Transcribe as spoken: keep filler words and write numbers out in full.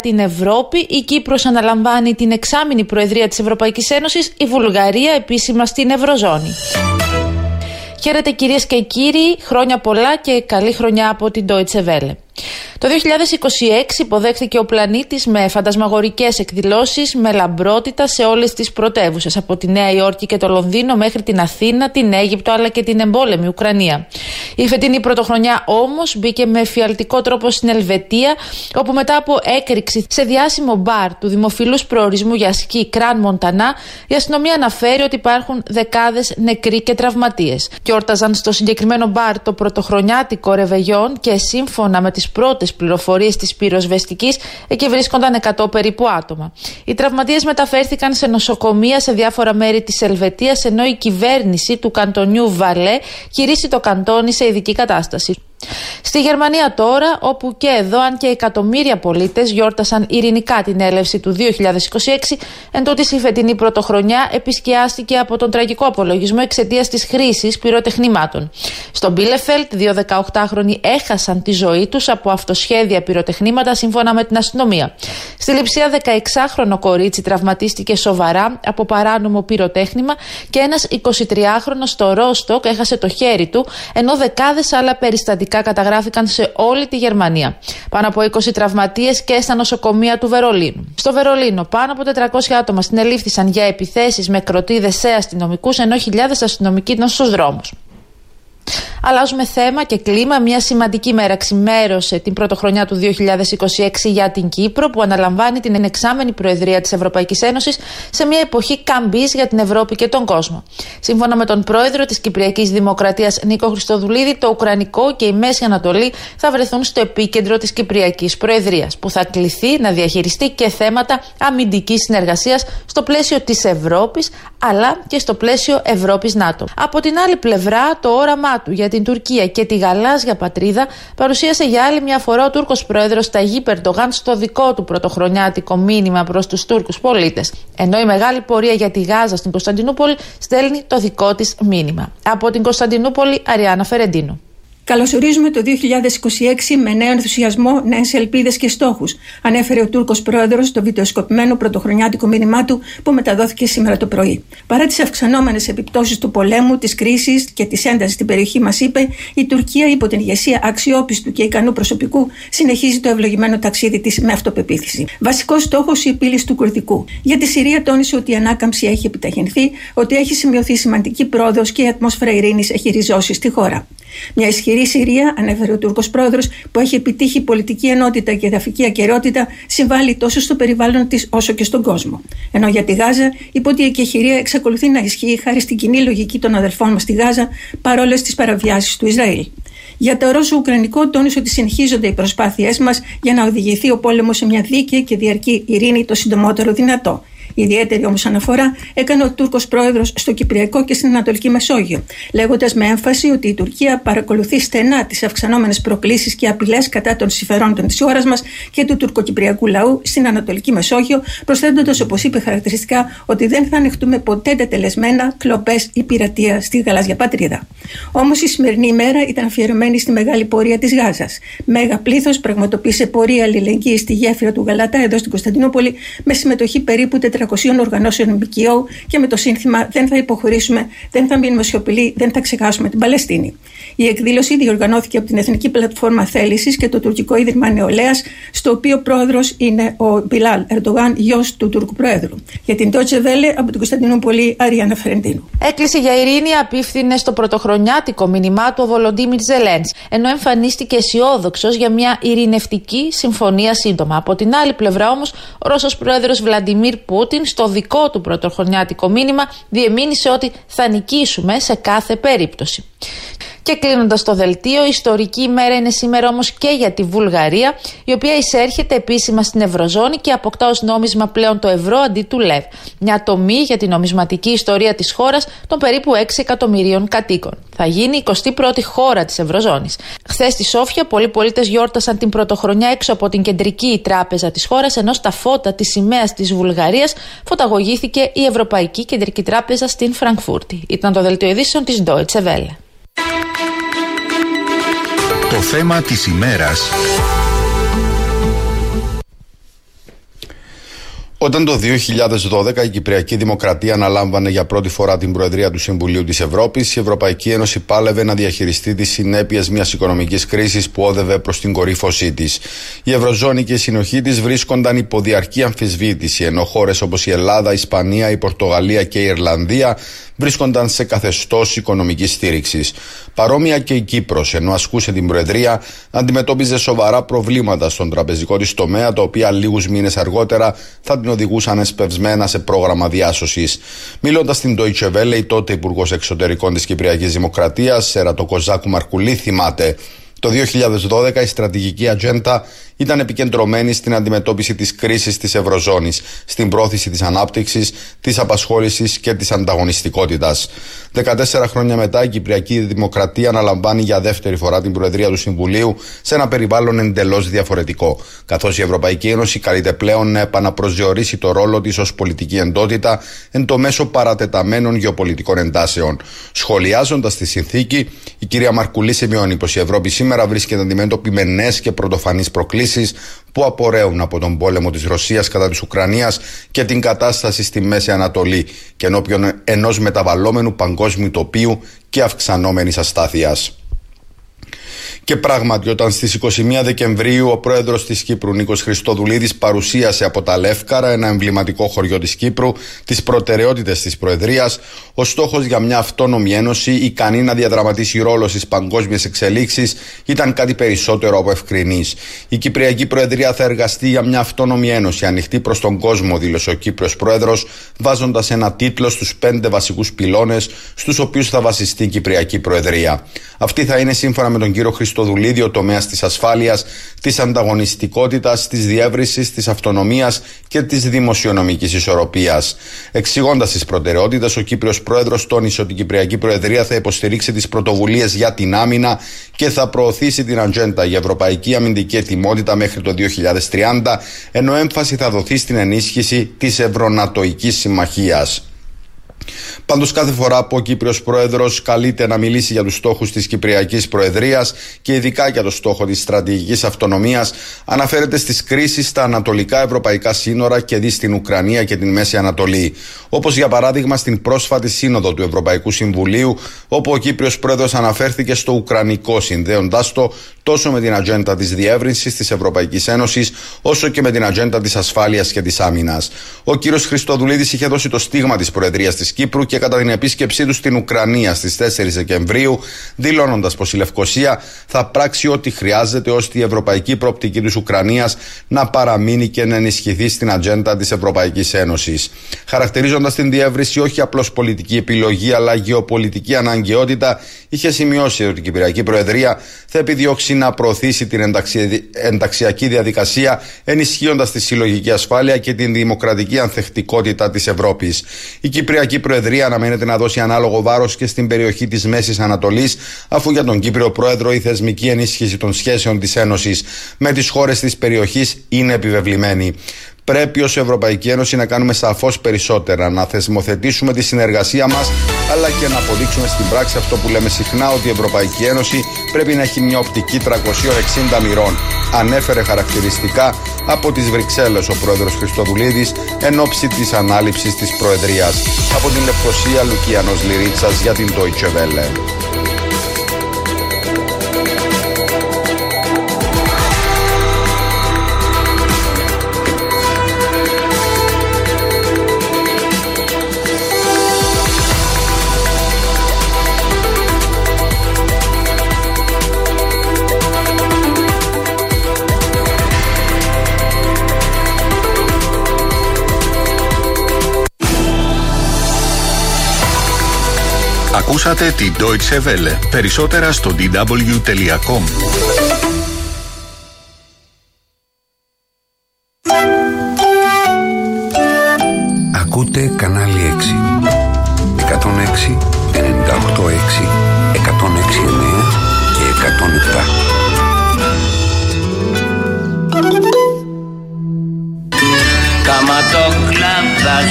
την Ευρώπη, η Κύπρος αναλαμβάνει την εξάμηνη προεδρία της Ευρωπαϊκής Ένωσης, η Βουλγαρία επίσημα στην Ευρωζώνη. Χαίρετε κυρίες και κύριοι, χρόνια πολλά και καλή χρονιά από την Deutsche Welle. Το δύο χιλιάδες είκοσι έξι υποδέχθηκε ο πλανήτης με φαντασμαγορικές εκδηλώσεις, με λαμπρότητα σε όλες τις πρωτεύουσες, από τη Νέα Υόρκη και το Λονδίνο μέχρι την Αθήνα, την Αίγυπτο αλλά και την εμπόλεμη Ουκρανία. Η φετινή πρωτοχρονιά όμως μπήκε με εφιαλτικό τρόπο στην Ελβετία, όπου μετά από έκρηξη σε διάσημο μπαρ του δημοφιλούς προορισμού για σκι Κραν Μοντανά, η αστυνομία αναφέρει ότι υπάρχουν δεκάδες νεκροί και τραυματίες. Γιόρταζαν στο συγκεκριμένο μπαρ το πρωτοχρονιάτικο ρεβεγιόν και σύμφωνα με τις πρώτες πληροφορίες της πυροσβεστικής, εκεί βρίσκονταν εκατό περίπου άτομα. Οι τραυματίες μεταφέρθηκαν σε νοσοκομεία σε διάφορα μέρη της Ελβετίας, ενώ η κυβέρνηση του καντονιού Βαλέ κηρύσσει το καντόνι σε ειδική κατάσταση. Στη Γερμανία τώρα, όπου και εδώ, αν και εκατομμύρια πολίτες γιόρτασαν ειρηνικά την έλευση του δύο χιλιάδες είκοσι έξι, εντούτοις η φετινή πρωτοχρονιά επισκιάστηκε από τον τραγικό απολογισμό εξαιτίας της χρήσης πυροτεχνημάτων. Στο Μπίλεφελτ, δύο δεκαοκτάχρονοι έχασαν τη ζωή τους από αυτοσχέδια πυροτεχνήματα, σύμφωνα με την αστυνομία. Στη Λειψία, δεκαεξάχρονο κορίτσι τραυματίστηκε σοβαρά από παράνομο πυροτέχνημα και ένας εικοσιτριάχρονος στο Ρόστοκ έχασε το χέρι του, ενώ δεκάδες άλλα περιστατικά καταγράφηκαν σε όλη τη Γερμανία. Πάνω από είκοσι τραυματίες και στα νοσοκομεία του Βερολίνου. Στο Βερολίνο, πάνω από τετρακόσια άτομα συνελήφθησαν για επιθέσεις με κροτίδες σε αστυνομικούς, ενώ χιλιάδες αστυνομικοί ήταν στους δρόμους. Αλλάζουμε θέμα και κλίμα. Μια σημαντική μέρα ξημέρωσε την πρωτοχρονιά του δύο χιλιάδες είκοσι έξι για την Κύπρο, που αναλαμβάνει την ενεξάμενη προεδρία της Ευρωπαϊκής Ένωσης σε μια εποχή καμπής για την Ευρώπη και τον κόσμο. Σύμφωνα με τον πρόεδρο της Κυπριακής Δημοκρατίας Νίκο Χριστοδουλίδη, το Ουκρανικό και η Μέση Ανατολή θα βρεθούν στο επίκεντρο της Κυπριακής Προεδρίας, που θα κληθεί να διαχειριστεί και θέματα αμυντικής συνεργασίας στο πλαίσιο της Ευρώπης αλλά και στο πλαίσιο Ευρώπης-ΝΑΤΟ. Από την άλλη πλευρά, το όραμά του για την Τουρκία και τη γαλάζια πατρίδα παρουσίασε για άλλη μια φορά ο Τούρκος πρόεδρος Ταγίπ Ερντογάν στο δικό του πρωτοχρονιάτικο μήνυμα προς τους Τούρκους πολίτες. Ενώ η μεγάλη πορεία για τη Γάζα στην Κωνσταντινούπολη στέλνει το δικό της μήνυμα. Από την Κωνσταντινούπολη, Αριάννα Φερεντίνου. Καλωσορίζουμε το δύο χιλιάδες είκοσι έξι με νέο ενθουσιασμό, νέες ελπίδες και στόχους, ανέφερε ο Τούρκος πρόεδρος στο βιντεοσκοπημένο πρωτοχρονιάτικο μήνυμά του που μεταδόθηκε σήμερα το πρωί. Παρά τις αυξανόμενες επιπτώσεις του πολέμου, της κρίσης και της έντασης στην περιοχή, μας είπε, η Τουρκία υπό την ηγεσία αξιόπιστου και ικανού προσωπικού συνεχίζει το ευλογημένο ταξίδι της με αυτοπεποίθηση. Βασικός στόχος η επίλυση του Κουρδικού. Για τη Συρία τόνισε ότι η ανάκαμψη έχει επιταχυνθεί, ότι έχει σημειωθεί σημαντική πρόοδος και η ατμόσφαιρα ειρήνης έχει ριζώσει στη χώρα. Μια ισχυρή Συρία, ανέφερε ο Τούρκος πρόεδρος, που έχει επιτύχει πολιτική ενότητα και εδαφική ακεραιότητα, συμβάλλει τόσο στο περιβάλλον της όσο και στον κόσμο. Ενώ για τη Γάζα, είπε ότι η εκεχηρία εξακολουθεί να ισχύει χάρη στην κοινή λογική των αδελφών μας στη Γάζα, παρόλες τις παραβιάσεις του Ισραήλ. Για το Ρώσο-Ουκρανικό τόνισε ότι συνεχίζονται οι προσπάθειές μας για να οδηγηθεί ο πόλεμος σε μια δίκαιη και διαρκή ειρήνη το συντομότερο δυνατό. Ιδιαίτερη όμως αναφορά έκανε ο Τούρκος πρόεδρος στο Κυπριακό και στην Ανατολική Μεσόγειο, λέγοντας με έμφαση ότι η Τουρκία παρακολουθεί στενά τις αυξανόμενες προκλήσεις και απειλές κατά των συμφερόντων της χώρας μας και του τουρκοκυπριακού λαού στην Ανατολική Μεσόγειο, προσθέτοντας, όπως είπε χαρακτηριστικά, ότι δεν θα ανεχτούμε ποτέ τετελεσμένα κλοπές ή πειρατεία στη γαλάζια πατρίδα. Όμως η σημερινή ημέρα ήταν αφιερωμένη στη μεγάλη πορεία της Γάζας. Μέγα πλήθος πραγματοποίησε πορεία αλληλεγγύης στη γέφυρα του Γαλατά εδώ στην Κωνσταντινούπολη, με συμμετοχή περίπου τετρακοσίων οργανώσεων ΜΚΟ και με το σύνθημα «Δεν θα υποχωρήσουμε, δεν θα μείνουμε σιωπηλοί, δεν θα ξεχάσουμε την Παλαιστίνη». Η εκδήλωση διοργανώθηκε από την Εθνική Πλατφόρμα Θέλησης και το Τουρκικό Ίδρυμα Νεολαίας, στο οποίο πρόεδρος είναι ο Μπιλάλ Ερντογάν, γιος του Τούρκου Προέδρου. Για την Deutsche Welle από την Κωνσταντινούπολη, Αριάννα Φερεντίνου. Έκκληση για ειρήνη απίφθινε στο πρωτοχρονιάτικο μήνυμά του ο Βολοντίμιρ Ζελένσκι, ενώ εμφανίστηκε αισιόδοξος για μια ειρηνευτική συμφωνία σύντομα. Από την άλλη πλευρά όμως, ο Ρώσος πρόεδρος Βλαντιμίρ Πούτιν, στο δικό του πρωτοχρονιάτικο μήνυμα, διεμήνυσε ότι θα νικήσουμε σε κάθε περίπτωση. Και κλείνοντας το δελτίο, η ιστορική ημέρα είναι σήμερα όμως και για τη Βουλγαρία, η οποία εισέρχεται επίσημα στην Ευρωζώνη και αποκτά ως νόμισμα πλέον το ευρώ αντί του λεβ. Μια τομή για την νομισματική ιστορία της χώρας των περίπου έξι εκατομμυρίων κατοίκων. Θα γίνει η εικοστή πρώτη χώρα της Ευρωζώνης. Χθες στη Σόφια, πολλοί πολίτες γιόρτασαν την πρωτοχρονιά έξω από την κεντρική τράπεζα της χώρας, ενώ στα φώτα της σημαίας της Βουλγαρίας φωταγωγήθηκε η Ευρωπαϊκή Κεντρική Τράπεζα στην Φραγκφούρτη. Ήταν το δελτίο ειδήσεων της Deutsche Welle. Το θέμα της ημέρας Όταν το δύο χιλιάδες δώδεκα η Κυπριακή Δημοκρατία αναλάμβανε για πρώτη φορά την Προεδρία του Συμβουλίου της Ευρώπης, η Ευρωπαϊκή Ένωση πάλευε να διαχειριστεί τις συνέπειες μιας οικονομικής κρίσης που όδευε προς την κορύφωσή της. Η Ευρωζώνη και η συνοχή της βρίσκονταν υπό διαρκή αμφισβήτηση, ενώ χώρες όπως η Ελλάδα, η Ισπανία, η Πορτογαλία και η Ιρλανδία βρίσκονταν σε καθεστώς οικονομικής στήριξης. Παρόμοια και η Κύπρος, ενώ ασκούσε την Προεδρία, αντιμετώπιζε σοβαρά προβλήματα στον τραπεζικό της τομέα, τα οποία λίγους μήνες αργότερα θα την οδηγούσαν εσπευσμένα σε πρόγραμμα διάσωσης. Μιλώντας στην Deutsche Welle, η τότε Υπουργός Εξωτερικών της Κυπριακής Δημοκρατίας, Σερατοκοζάκου Μαρκουλή, θυμάται: το δύο χιλιάδες δώδεκα η στρατηγική ατζέντα ήταν επικεντρωμένη στην αντιμετώπιση της κρίσης της Ευρωζώνης, στην πρόθεση της ανάπτυξης, της απασχόλησης και της ανταγωνιστικότητας. δεκατέσσερα χρόνια μετά, η Κυπριακή Δημοκρατία αναλαμβάνει για δεύτερη φορά την Προεδρία του Συμβουλίου σε ένα περιβάλλον εντελώς διαφορετικό, καθώς η Ευρωπαϊκή Ένωση καλείται πλέον να επαναπροσδιορίσει το ρόλο της ως πολιτική εντότητα εν το μέσο παρατεταμένων γεωπολιτικών εντάσεων. Σχολιάζοντας τη συνθήκη, η κυρία Μαρκουλή σημειώνει πως η Ευρώπη σήμερα βρίσκεται αντιμέτωπη με νέες και πρωτοφανείς προκλήσεις που απορρέουν από τον πόλεμο της Ρωσίας κατά της Ουκρανίας και την κατάσταση στη Μέση Ανατολή και ενώπιον ενός μεταβαλλόμενου παγκόσμιου τοπίου και αυξανόμενης αστάθειας. Και πράγματι, όταν στις είκοσι μία Δεκεμβρίου ο πρόεδρος της Κύπρου, Νίκος Χριστοδουλίδης, παρουσίασε από τα Λεύκαρα, ένα εμβληματικό χωριό της Κύπρου, τις προτεραιότητες της Προεδρίας, ο στόχος για μια αυτόνομη ένωση, ικανή να διαδραματίσει ρόλο στις παγκόσμιες εξελίξεις, ήταν κάτι περισσότερο από ευκρινής. Η Κυπριακή Προεδρία θα εργαστεί για μια αυτόνομη ένωση, ανοιχτή προς τον κόσμο, δήλωσε ο Κύπριος πρόεδρος, βάζοντας ένα τίτλο στους πέντε βασικούς πυλώνες στους οποίους θα βασιστεί η Κυπριακή Προεδρία. Αυτή θα είναι, σύμφωνα με τον κύριο Χριστοδουλίδη, ο τομέας της ασφάλειας, της ανταγωνιστικότητας, της διεύρυνσης, της αυτονομίας και της δημοσιονομικής ισορροπίας. Εξηγώντας τις προτεραιότητες, ο Κύπριος πρόεδρος τόνισε ότι η Κυπριακή Προεδρία θα υποστηρίξει τις πρωτοβουλίες για την άμυνα και θα προωθήσει την ατζέντα για ευρωπαϊκή αμυντική ετοιμότητα μέχρι το δύο χιλιάδες τριάντα, ενώ έμφαση θα δοθεί στην ενίσχυση της Ευρωνατοικής Συμμαχίας. Πάντως, κάθε φορά που ο Κύπριος Πρόεδρος καλείται να μιλήσει για τους στόχους της Κυπριακής Προεδρίας και ειδικά για το στόχο της στρατηγικής αυτονομίας, αναφέρεται στις κρίσεις στα ανατολικά ευρωπαϊκά σύνορα και δει στην Ουκρανία και την Μέση Ανατολή. Όπως για παράδειγμα στην πρόσφατη σύνοδο του Ευρωπαϊκού Συμβουλίου, όπου ο Κύπριος Πρόεδρος αναφέρθηκε στο Ουκρανικό, συνδέοντάς το τόσο με την ατζέντα της διεύρυνσης της Ευρωπαϊκής Ένωσης, όσο και με την ατζέντα της ασφάλειας και της άμυνας. Ο κύριος Χριστοδουλίδης είχε δώσει το στίγμα της Προεδρίας της Κύπρου και κατά την επίσκεψή του στην Ουκρανία στις τέσσερις Δεκεμβρίου, δηλώνοντας πως η Λευκοσία θα πράξει ό,τι χρειάζεται ώστε η ευρωπαϊκή προοπτική της Ουκρανίας να παραμείνει και να ενισχυθεί στην ατζέντα της Ευρωπαϊκής Ένωσης. Χαρακτηρίζοντας την διεύρυνση όχι απλώς πολιτική επιλογή αλλά γεωπολιτική αναγκαιότητα, είχε σημειώσει ότι η Κυπριακή Προεδρία θα επιδιώξει να προωθήσει την ενταξι... ενταξιακή διαδικασία, ενισχύοντας τη συλλογική ασφάλεια και την δημοκρατική ανθεκτικότητα της Ευρώπης. Η Κυπριακή Προεδρία αναμένεται να δώσει ανάλογο βάρος και στην περιοχή της Μέσης Ανατολής, αφού για τον Κύπριο Πρόεδρο η θεσμική ενίσχυση των σχέσεων της Ένωσης με τις χώρες της περιοχής είναι επιβεβλημένη. Πρέπει ως Ευρωπαϊκή Ένωση να κάνουμε σαφώς περισσότερα, να θεσμοθετήσουμε τη συνεργασία μας, αλλά και να αποδείξουμε στην πράξη αυτό που λέμε συχνά, ότι η Ευρωπαϊκή Ένωση πρέπει να έχει μια οπτική τριακοσίων εξήντα μοιρών. Ανέφερε χαρακτηριστικά από τις Βρυξέλλες ο πρόεδρος Χριστοδουλίδης εν ώψη της ανάληψης της Προεδρίας. Από την Λευκοσία, Λουκιανός Λυρίτσας για την Deutsche Welle. Ακούσατε την Deutsche Welle. Περισσότερα στο ντι ντάμπλιου τελεία κομ. Ακούτε κανάλι έξι. εκατόν έξι, ενενήντα οκτώ έξι, εκατόν έξι εννέα και εκατόν επτά. Καματόκλαβα